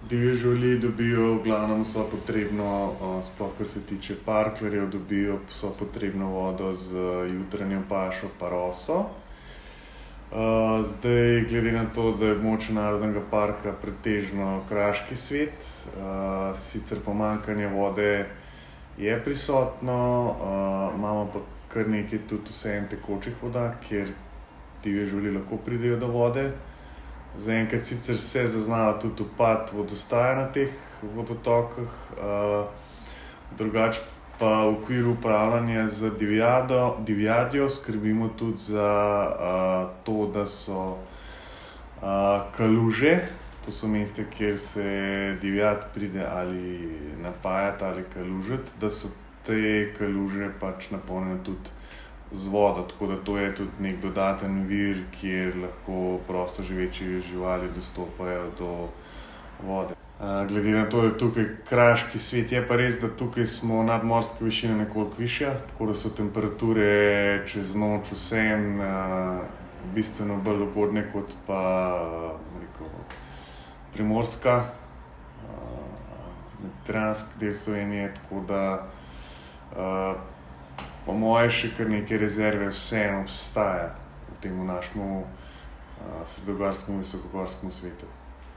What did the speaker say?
divje živali dobijo v glavnem vso potrebno, sploh kar se tiče parkljerjev, dobijo vso potrebno vodo z jutranjo pašo pa roso. Zdaj, glede na to, da je območje narodnega parka pretežno kraški svet, sicer pomanjkanje vode je prisotno, imamo pa kar nekaj tudi vseeno tekočih voda, kjer divje živali lahko pridejo do vode. Zaenkrat sicer se zaznava tudi upad vodostaja na teh vodotokih, drugače pa v okviru upravljanja z divjadjo skrbimo tudi za to, da so kaluže, to so mesta, kjer se divjad pride ali napajati ali kalužiti, da so te kaluže pač napolnjene tudi z vodo, tako da to je tudi nek dodaten vir, kjer lahko prosto živeče živali dostopajo do vode. Glede na to, da je tukaj kraški svet, je pa res, da tukaj smo nadmorska višina nekoliko višja, tako da so temperature čez noč vseeno bistveno bolj ugodne kot pa primorska, mediteranski del Slovenije, tako da po moje še kar nekaj rezerve vseeno obstaja v tem našem sredogorskemu in visokogorskem svetu.